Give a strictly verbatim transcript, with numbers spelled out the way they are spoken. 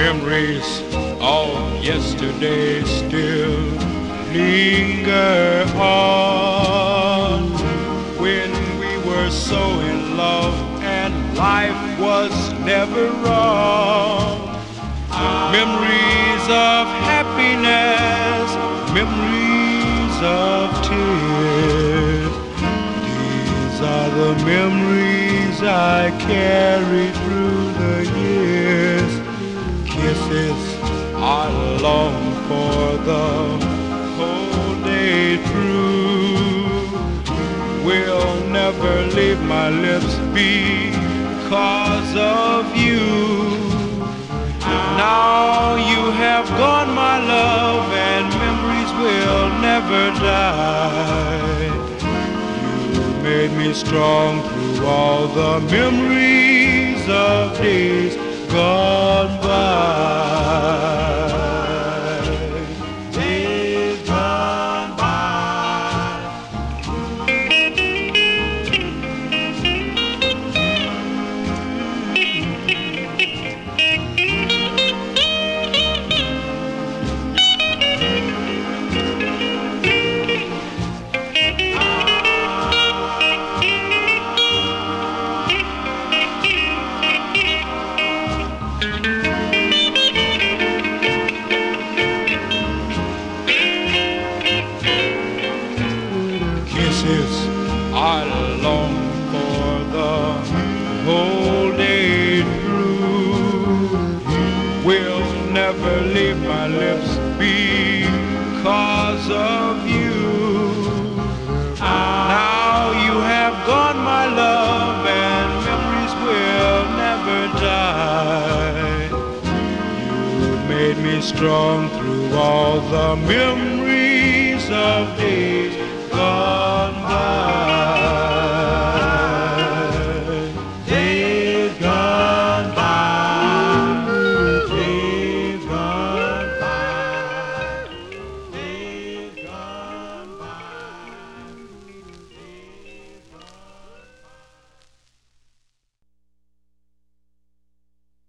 Memories of yesterday still linger on, when we were so in love and life was never wrong. Memories of happiness, memories of tears, these are the memories I carry through the years. Kisses I long for the whole day through, will never leave my lips because of you. Now you have gone, my love, and memories will never die. You made me strong through all the memories of days gone by. Days gone by. Kisses I long for the whole day through, will never leave my lips because of you. Now you have gone, my love, and memories will never die. You made me strong through all the memories of days gone by.